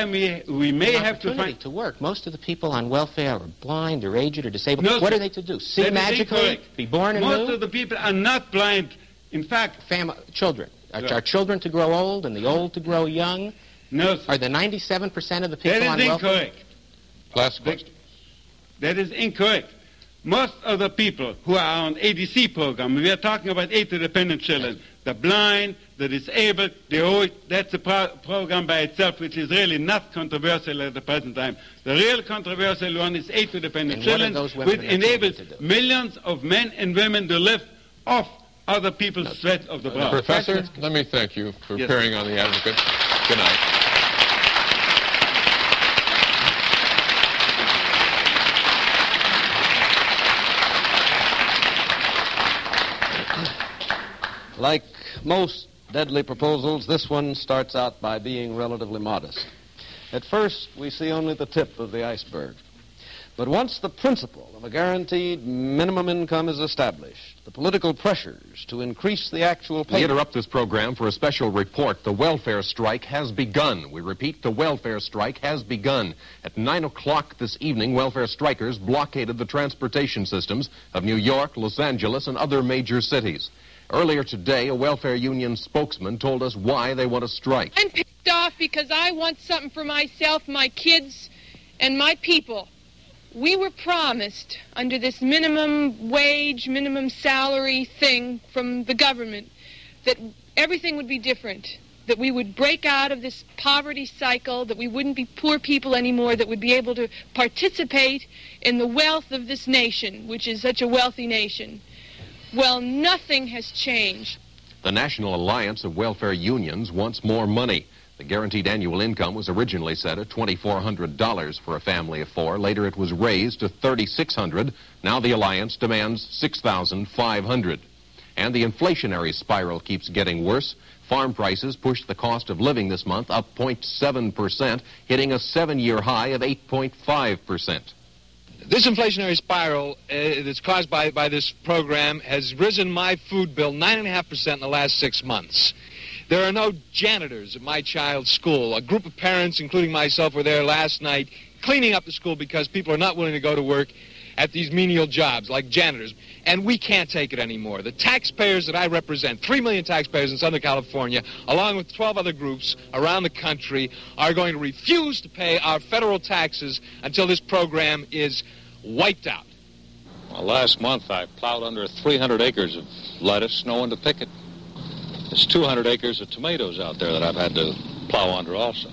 Speaker 6: We may have to find
Speaker 2: to work. Most of the people on welfare are blind or aged or disabled. No, what are they to do? See magically? Be born anew?
Speaker 6: Most of the people are not blind. In fact,
Speaker 2: children. Are children to grow old and the old to grow young?
Speaker 6: No, sir.
Speaker 2: Are the 97% of the people on welfare?
Speaker 6: That is incorrect.
Speaker 1: Last question.
Speaker 6: That is incorrect. Most of the people who are on ADC program, we are talking about aid-to-dependent children, the blind, the disabled, the old, that's a program by itself which is really not controversial at the present time. The real controversial one is aid-to-dependent children, which enables millions of men and women to live off other people's sweat of the brow.
Speaker 1: Professor, let me thank you for appearing on The Advocate. Good night.
Speaker 3: Like most deadly proposals, this one starts out by being relatively modest. At first, we see only the tip of the iceberg. But once the principle of a guaranteed minimum income is established, the political pressures to increase the actual pay...
Speaker 7: We interrupt this program for a special report. The welfare strike has begun. We repeat, the welfare strike has begun. At 9 o'clock this evening, welfare strikers blockaded the transportation systems of New York, Los Angeles, and other major cities. Earlier today, a welfare union spokesman told us why they want to strike.
Speaker 8: I'm pissed off because I want something for myself, my kids, and my people. We were promised under this minimum wage, minimum salary thing from the government that everything would be different, that we would break out of this poverty cycle, that we wouldn't be poor people anymore, that we'd be able to participate in the wealth of this nation, which is such a wealthy nation. Well, nothing has changed.
Speaker 7: The National Alliance of Welfare Unions wants more money. The guaranteed annual income was originally set at $2,400 for a family of four. Later, it was raised to $3,600. Now the Alliance demands $6,500. And the inflationary spiral keeps getting worse. Farm prices pushed the cost of living this month up 0.7%, hitting a 7-year high of 8.5%.
Speaker 9: This inflationary spiral that's caused by this program has risen my food bill 9.5% in the last 6 months. There are no janitors at my child's school. A group of parents, including myself, were there last night cleaning up the school because people are not willing to go to work at these menial jobs like janitors. And we can't take it anymore. The taxpayers that I represent, 3 million taxpayers in Southern California, along with 12 other groups around the country, are going to refuse to pay our federal taxes until this program is wiped out.
Speaker 10: Well, last month I plowed under 300 acres of lettuce, no one to pick it. There's 200 acres of tomatoes out there that I've had to plow under also.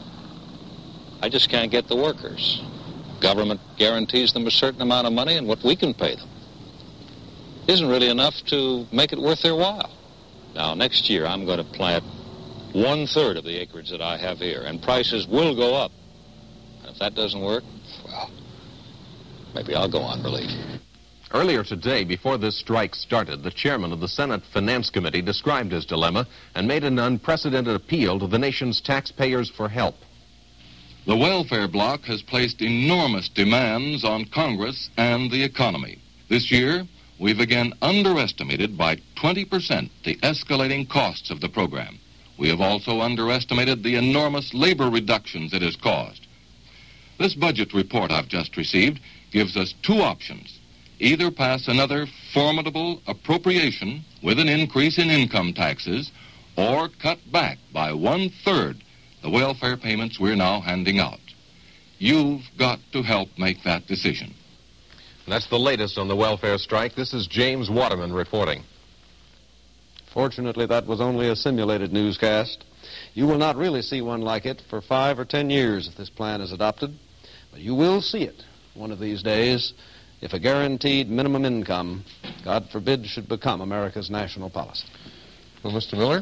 Speaker 10: I just can't get the workers. Government guarantees them a certain amount of money and what we can pay them. isn't really enough to make it worth their while. Now, next year, I'm going to plant 1/3 of the acreage that I have here, and prices will go up. And if that doesn't work, well, maybe I'll go on relief.
Speaker 7: Earlier today, before this strike started, the chairman of the Senate Finance Committee described his dilemma and made an unprecedented appeal to the nation's taxpayers for help.
Speaker 11: The welfare bloc has placed enormous demands on Congress and the economy. This year, we've again underestimated by 20% the escalating costs of the program. We have also underestimated the enormous labor reductions it has caused. This budget report I've just received gives us two options. Either pass another formidable appropriation with an increase in income taxes, or cut back by 1/3 the welfare payments we're now handing out. You've got to help make that decision.
Speaker 7: That's the latest on the welfare strike. This is James Waterman reporting.
Speaker 3: Fortunately, that was only a simulated newscast. You will not really see one like it for 5 or 10 years if this plan is adopted. But you will see it one of these days if a guaranteed minimum income, God forbid, should become America's national policy.
Speaker 1: Well, Mr. Miller?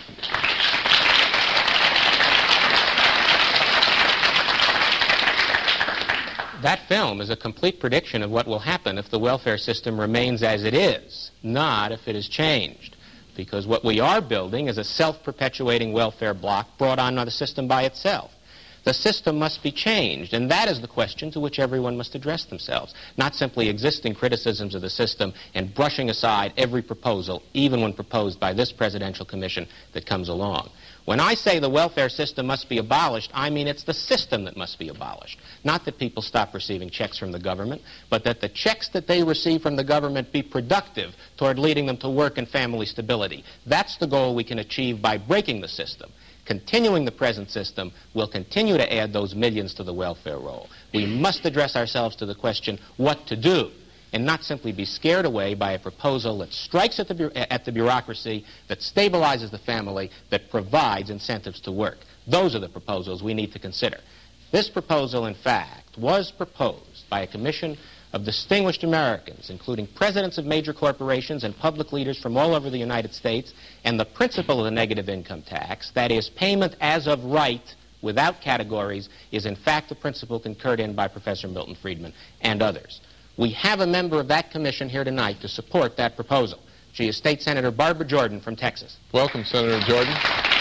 Speaker 2: That film is a complete prediction of what will happen if the welfare system remains as it is, not if it is changed. Because what we are building is a self-perpetuating welfare block brought on by the system by itself. The system must be changed, and that is the question to which everyone must address themselves, not simply existing criticisms of the system and brushing aside every proposal, even when proposed by this presidential commission, that comes along. When I say the welfare system must be abolished, I mean it's the system that must be abolished. Not that people stop receiving checks from the government, but that the checks that they receive from the government be productive toward leading them to work and family stability. That's the goal we can achieve by breaking the system. Continuing the present system will continue to add those millions to the welfare roll. We must address ourselves to the question what to do, and not simply be scared away by a proposal that strikes at the bureaucracy, that stabilizes the family, that provides incentives to work. Those are the proposals we need to consider. This proposal, in fact, was proposed by a commission of distinguished Americans, including presidents of major corporations and public leaders from all over the United States, and the principle of the negative income tax, that is, payment as of right without categories, is in fact the principle concurred in by Professor Milton Friedman and others. We have a member of that commission here tonight to support that proposal. She is State Senator Barbara Jordan from Texas.
Speaker 1: Welcome, Senator Jordan.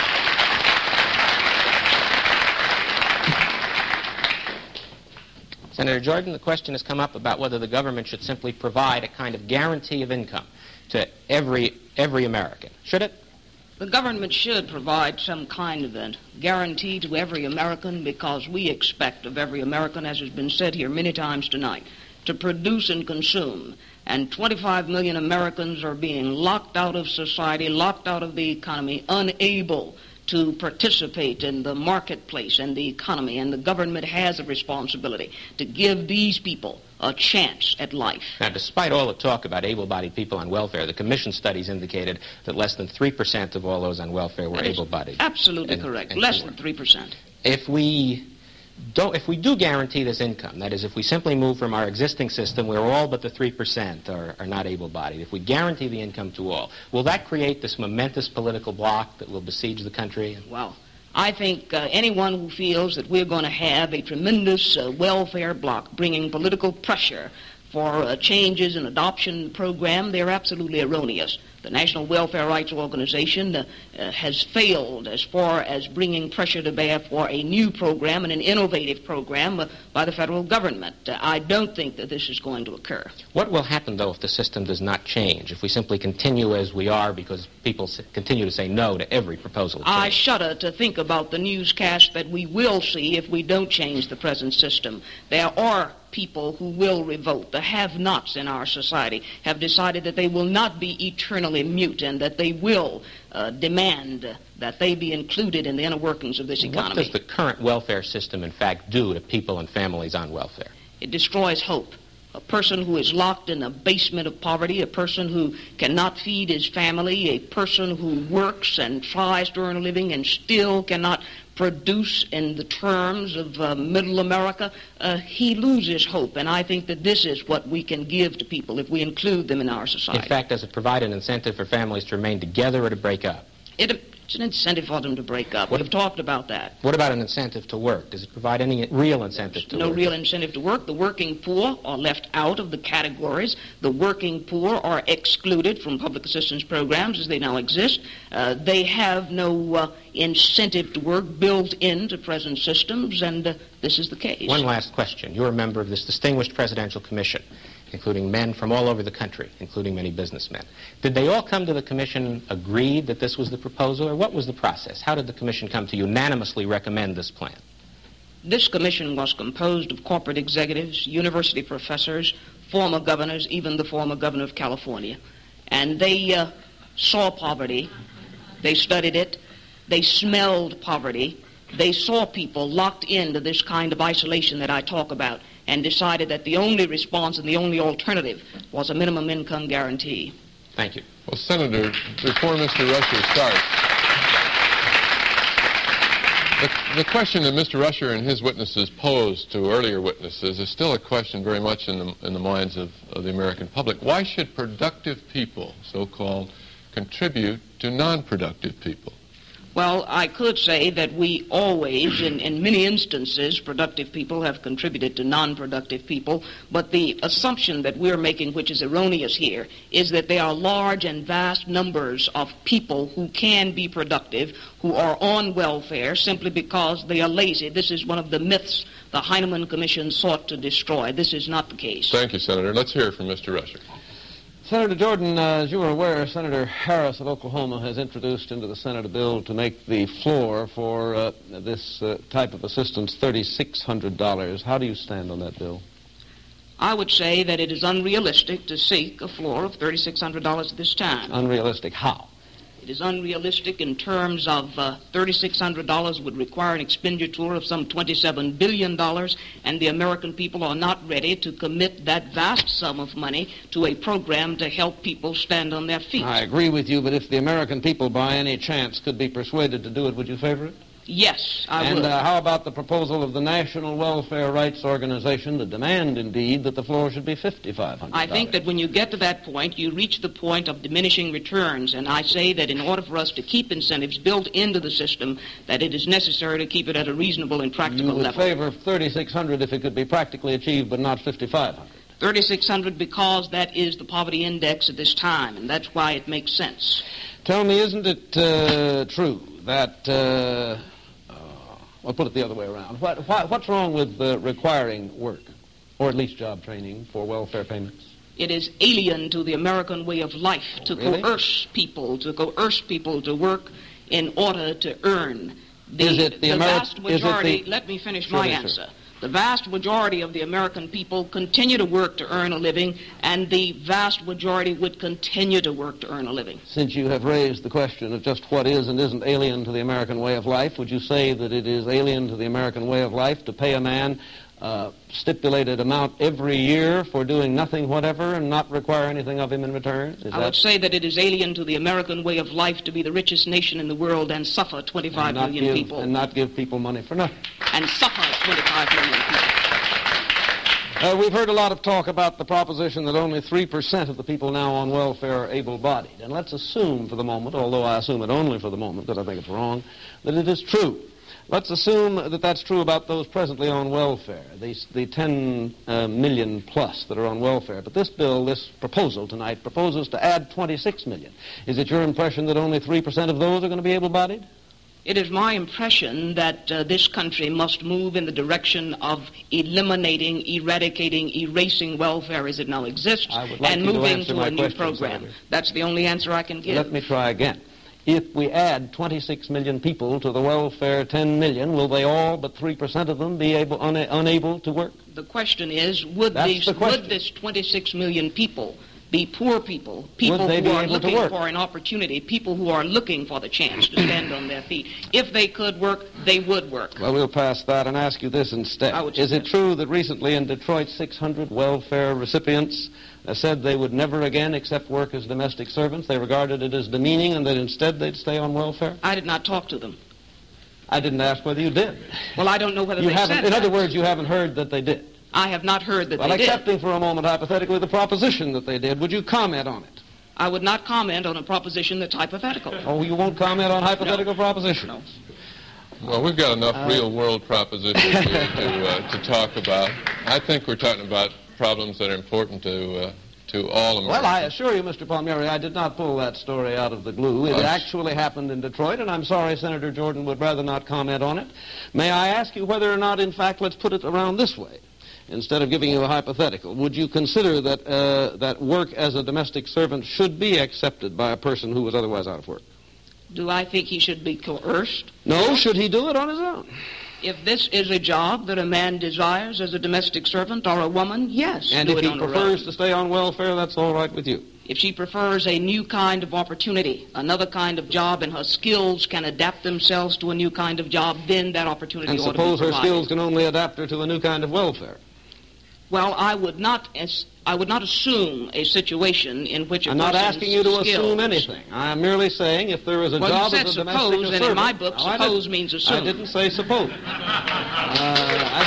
Speaker 2: Senator Jordan, the question has come up about whether the government should simply provide a kind of guarantee of income to every American. Should it?
Speaker 12: The government should provide some kind of a guarantee to every American, because we expect of every American, as has been said here many times tonight, to produce and consume. And 25 million Americans are being locked out of society, locked out of the economy, unable to participate in the marketplace and the economy, and the government has a responsibility to give these people a chance at life.
Speaker 2: Now, despite all the talk about able-bodied people on welfare, the Commission studies indicated that less than 3% of all those on welfare were able-bodied.
Speaker 12: Absolutely correct. Less than 3%.
Speaker 2: If we do guarantee this income, that is, if we simply move from our existing system where all but the 3% are not able-bodied, if we guarantee the income to all, will that create this momentous political bloc that will besiege the country?
Speaker 12: Well, I think anyone who feels that we're going to have a tremendous welfare bloc bringing political pressure for changes in adoption program, they're absolutely erroneous. The National Welfare Rights Organization has failed as far as bringing pressure to bear for a new program and an innovative program by the federal government. I don't think that this is going to occur.
Speaker 2: What will happen, though, if the system does not change, if we simply continue as we are because people continue to say no to every proposal?
Speaker 12: I shudder to think about the newscast that we will see if we don't change the present system. There are people who will revolt. The have-nots in our society have decided that they will not be eternally mute, and that they will demand that they be included in the inner workings of this economy.
Speaker 2: What does the current welfare system, in fact, do to people and families on welfare?
Speaker 12: It destroys hope. A person who is locked in the basement of poverty, a person who cannot feed his family, a person who works and tries to earn a living and still cannot produce in the terms of middle America, he loses hope. And I think that this is what we can give to people if we include them in our society.
Speaker 2: In fact, does it provide an incentive for families to remain together or to break up?
Speaker 12: It's an incentive for them to break up. We've talked about that.
Speaker 2: What about an incentive to work? Does it provide any real incentive to work?
Speaker 12: No real incentive to work. The working poor are left out of the categories. The working poor are excluded from public assistance programs as they now exist. They have no incentive to work built into present systems, and this is the case.
Speaker 2: One last question. You're a member of this distinguished presidential commission, including men from all over the country, including many businessmen. Did they all come to the commission agreed that this was the proposal, or what was the process? How did the commission come to unanimously recommend this plan?
Speaker 12: This commission was composed of corporate executives, university professors, former governors, even the former governor of California. And they saw poverty, they studied it, they smelled poverty, they saw people locked into this kind of isolation that I talk about, and decided that the only response and the only alternative was a minimum income guarantee.
Speaker 2: Thank you.
Speaker 1: Well, Senator, before Mr. Rusher starts, the question that Mr. Rusher and his witnesses posed to earlier witnesses is still a question very much in the minds of the American public. Why should productive people, so-called, contribute to non-productive people?
Speaker 12: Well, I could say that we always, in many instances, productive people have contributed to non-productive people, but the assumption that we're making, which is erroneous here, is that there are large and vast numbers of people who can be productive, who are on welfare simply because they are lazy. This is one of the myths the Heinemann Commission sought to destroy. This is not the case.
Speaker 1: Thank you, Senator. Let's hear from Mr. Rusher.
Speaker 3: Senator Jordan, as you are aware, Senator Harris of Oklahoma has introduced into the Senate a bill to make the floor for this type of assistance $3,600. How do you stand on that bill?
Speaker 12: I would say that it is unrealistic to seek a floor of $3,600 at this time.
Speaker 3: Unrealistic. How?
Speaker 12: It is unrealistic in terms of $3,600 would require an expenditure of some $27 billion, and the American people are not ready to commit that vast sum of money to a program to help people stand on their feet.
Speaker 3: I agree with you, but if the American people by any chance could be persuaded to do it, would you favor it?
Speaker 12: Yes, I would.
Speaker 3: And how about the proposal of the National Welfare Rights Organization, the demand, indeed, that the floor should be $5,500?
Speaker 12: I think that when you get to that point, you reach the point of diminishing returns, and I say that in order for us to keep incentives built into the system, that it is necessary to keep it at a reasonable and practical level.
Speaker 3: You would favor $3,600 if it could be practically achieved, but not $5,500?
Speaker 12: $3,600 because that is the poverty index at this time, and that's why it makes sense.
Speaker 3: Tell me, isn't it true that... I'll put it the other way around. What's wrong with requiring work, or at least job training, for welfare payments?
Speaker 12: It is alien to the American way of life to coerce people to work in order to earn. The vast majority, let me finish my answer. The vast majority of the American people continue to work to earn a living, and the vast majority would continue to work to earn a living.
Speaker 3: Since you have raised the question of just what is and isn't alien to the American way of life, would you say that it is alien to the American way of life to pay a man stipulated amount every year for doing nothing whatever and not require anything of him in return?
Speaker 12: I would say that it is alien to the American way of life to be the richest nation in the world and suffer 25 million people.
Speaker 3: And not give people money for nothing.
Speaker 12: And suffer 25 million people.
Speaker 3: We've heard a lot of talk about the proposition that only 3% of the people now on welfare are able-bodied. And let's assume for the moment, although I assume it only for the moment because I think it's wrong, that it is true. Let's assume that that's true about those presently on welfare, the 10 million plus that are on welfare. But this bill, this proposal tonight, proposes to add 26 million. Is it your impression that only 3% of those are going to be able-bodied?
Speaker 12: It is my impression that this country must move in the direction of eliminating, eradicating, erasing welfare as it now exists and moving to a new program. That's the only answer I can give.
Speaker 3: Let me try again. If we add 26 million people to the welfare 10 million, will they all, but 3% of them, be unable to work?
Speaker 12: The question is, would this 26 million people be poor people, people who are looking for an opportunity, people who are looking for the chance to stand on their feet? If they could work, they would work.
Speaker 3: Well, we'll pass that and ask you this instead. Is it true that recently in Detroit 600 welfare recipients said they would never again accept work as domestic servants? They regarded it as demeaning and that instead they'd stay on welfare?
Speaker 12: I did not talk to them.
Speaker 3: I didn't ask whether you did.
Speaker 12: Well, I don't know whether
Speaker 3: You
Speaker 12: they
Speaker 3: haven't.
Speaker 12: said
Speaker 3: In
Speaker 12: that.
Speaker 3: other words, you haven't heard that they did.
Speaker 12: I have not heard that
Speaker 3: Well,
Speaker 12: they did.
Speaker 3: accepting for a moment hypothetically the proposition that they did, would you comment on it?
Speaker 12: I would not comment on a proposition that's hypothetical.
Speaker 3: Oh, you won't comment on hypothetical propositions?
Speaker 12: No.
Speaker 1: Well, we've got enough real-world propositions here to talk about. I think we're talking about problems that are important to all Americans.
Speaker 3: Well, I assure you, Mr. Palmieri, I did not pull that story out of the glue. It actually happened in Detroit, and I'm sorry Senator Jordan would rather not comment on it. May I ask you whether or not, in fact, let's put it around this way. Instead of giving you a hypothetical, would you consider that that work as a domestic servant should be accepted by a person who was otherwise out of work?
Speaker 12: Do I think he should be coerced?
Speaker 3: No, should he do it on his own?
Speaker 12: If this is a job that a man desires as a domestic servant or a woman, yes.
Speaker 3: And
Speaker 12: do
Speaker 3: if
Speaker 12: it
Speaker 3: he
Speaker 12: on her
Speaker 3: prefers
Speaker 12: own.
Speaker 3: to stay on welfare, that's all right with you.
Speaker 12: If she prefers a new kind of opportunity, another kind of job, and her skills can adapt themselves to a new kind of job, then that opportunity
Speaker 3: And
Speaker 12: ought to be
Speaker 3: suppose her
Speaker 12: provided.
Speaker 3: skills can only adapt her to a new kind of welfare.
Speaker 12: Well, I would not assume a situation in which a
Speaker 3: I'm not
Speaker 12: person's
Speaker 3: asking you to
Speaker 12: skills...
Speaker 3: assume anything. I'm merely saying if there is a
Speaker 12: Well,
Speaker 3: job
Speaker 12: you said
Speaker 3: as a domestic
Speaker 12: suppose,
Speaker 3: servant...
Speaker 12: and in my book,
Speaker 3: No, I
Speaker 12: suppose
Speaker 3: didn't.
Speaker 12: means assume.
Speaker 3: I didn't say suppose. I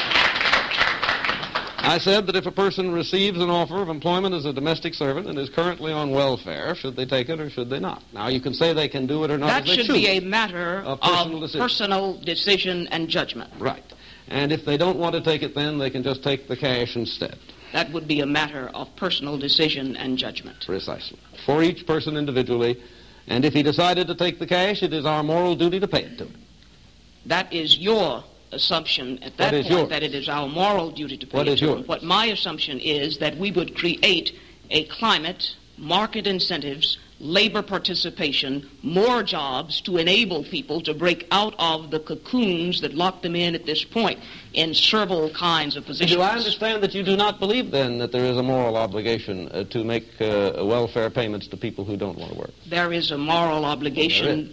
Speaker 3: didn't. I said that if a person receives an offer of employment as a domestic servant and is currently on welfare, should they take it or should they not? Now, you can say they can do it or not
Speaker 12: That
Speaker 3: as they
Speaker 12: should
Speaker 3: choose.
Speaker 12: be a matter of personal decision and judgment.
Speaker 3: Right. And if they don't want to take it then, they can just take the cash instead.
Speaker 12: That would be a matter of personal decision and judgment.
Speaker 3: Precisely. For each person individually. And if he decided to take the cash, it is our moral duty to pay it to him.
Speaker 12: That is your assumption at that
Speaker 3: What is
Speaker 12: point,
Speaker 3: yours?
Speaker 12: that it is our moral duty to pay
Speaker 3: What
Speaker 12: it
Speaker 3: is
Speaker 12: to
Speaker 3: yours?
Speaker 12: him. What my assumption is that we would create a climate, market incentives, labor participation, more jobs to enable people to break out of the cocoons that lock them in at this point in several kinds of positions.
Speaker 3: Do I understand that you do not believe, then, that there is a moral obligation to make welfare payments to people who don't want to work?
Speaker 12: There is a moral obligation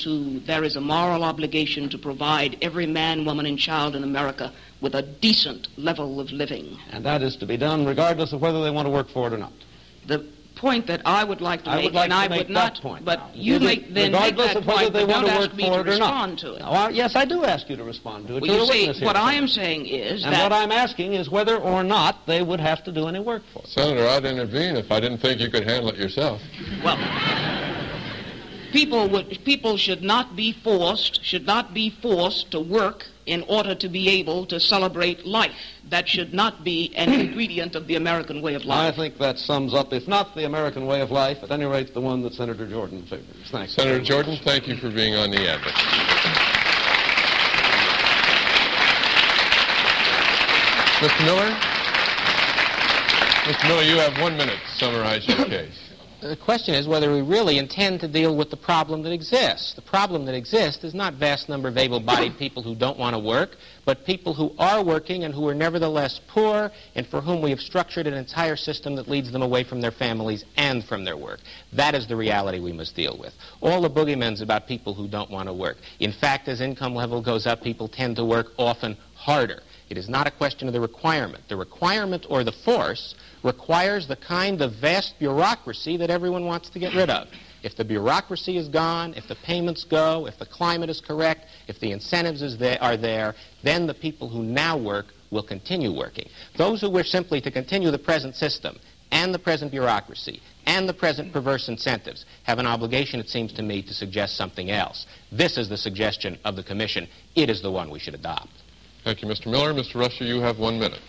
Speaker 12: to provide every man, woman, and child in America with a decent level of living.
Speaker 3: And that is to be done regardless of whether they want to work for it or not.
Speaker 12: The point that I would like to
Speaker 3: I
Speaker 12: make,
Speaker 3: would like
Speaker 12: and
Speaker 3: to
Speaker 12: I
Speaker 3: make
Speaker 12: would
Speaker 3: that
Speaker 12: not,
Speaker 3: point
Speaker 12: but
Speaker 3: now.
Speaker 12: you make that
Speaker 3: Regardless of whether
Speaker 12: point,
Speaker 3: they
Speaker 12: but
Speaker 3: want
Speaker 12: don't
Speaker 3: to
Speaker 12: ask
Speaker 3: work
Speaker 12: me
Speaker 3: for
Speaker 12: to
Speaker 3: it or not.
Speaker 12: respond to it.
Speaker 3: Well, yes, I do ask you to respond to it.
Speaker 12: Well,
Speaker 3: You're
Speaker 12: you
Speaker 3: a
Speaker 12: see,
Speaker 3: witness here
Speaker 12: what I
Speaker 3: tonight.
Speaker 12: am saying is
Speaker 3: And
Speaker 12: that...
Speaker 3: what I'm asking is whether or not they would have to do any work for it.
Speaker 1: Senator, I'd intervene if I didn't think you could handle it yourself.
Speaker 12: Well, people should not be forced to work in order to be able to celebrate life. That should not be an ingredient of the American way of life.
Speaker 3: I think that sums up, if not the American way of life, at any rate the one that Senator Jordan favors. Thanks.
Speaker 1: Senator Jordan, thank you for being on The Advocate. Mr. Miller? Mr. Miller, you have 1 minute to summarize your case.
Speaker 2: The question is whether we really intend to deal with the problem that exists. The problem that exists is not vast number of able-bodied people who don't want to work, but people who are working and who are nevertheless poor and for whom we have structured an entire system that leads them away from their families and from their work. That is the reality we must deal with. All the boogeymen's about people who don't want to work. In fact, as income level goes up, people tend to work often harder. It is not a question of the requirement. The requirement or the force requires the kind of vast bureaucracy that everyone wants to get rid of. If the bureaucracy is gone, if the payments go, if the climate is correct, if the incentives are there, then the people who now work will continue working. Those who wish simply to continue the present system and the present bureaucracy and the present perverse incentives have an obligation, it seems to me, to suggest something else. This is the suggestion of the Commission. It is the one we should adopt.
Speaker 1: Thank you, Mr. Miller. Mr. Rusher, you have 1 minute.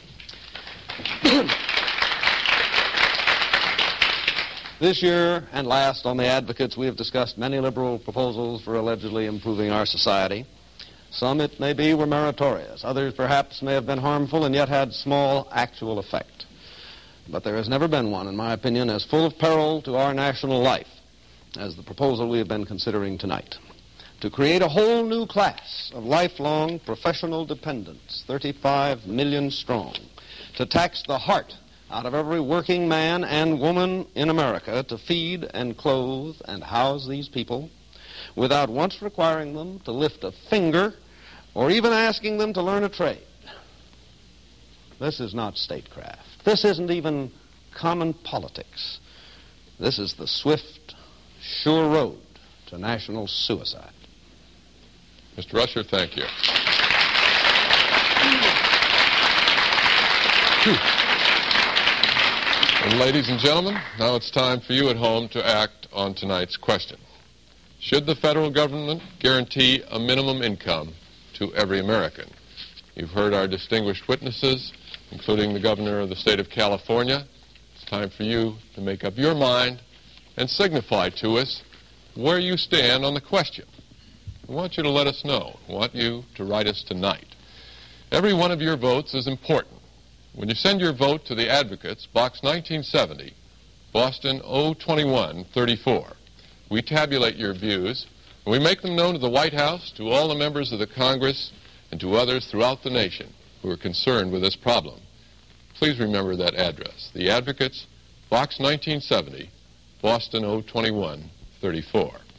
Speaker 3: This year and last on The Advocates, we have discussed many liberal proposals for allegedly improving our society. Some, it may be, were meritorious. Others, perhaps, may have been harmful and yet had small actual effect. But there has never been one, in my opinion, as full of peril to our national life as the proposal we have been considering tonight. To create a whole new class of lifelong professional dependents, 35 million strong, to tax the heart out of every working man and woman in America to feed and clothe and house these people without once requiring them to lift a finger or even asking them to learn a trade. This is not statecraft. This isn't even common politics. This is the swift, sure road to national suicide.
Speaker 1: Mr. Usher, thank you. And ladies and gentlemen, now it's time for you at home to act on tonight's question. Should the federal government guarantee a minimum income to every American? You've heard our distinguished witnesses, including the governor of the state of California. It's time for you to make up your mind and signify to us where you stand on the question. I want you to let us know. I want you to write us tonight. Every one of your votes is important. When you send your vote to the Advocates, Box 1970, Boston 02134, we tabulate your views, and we make them known to the White House, to all the members of the Congress, and to others throughout the nation who are concerned with this problem. Please remember that address. The Advocates, Box 1970, Boston 02134.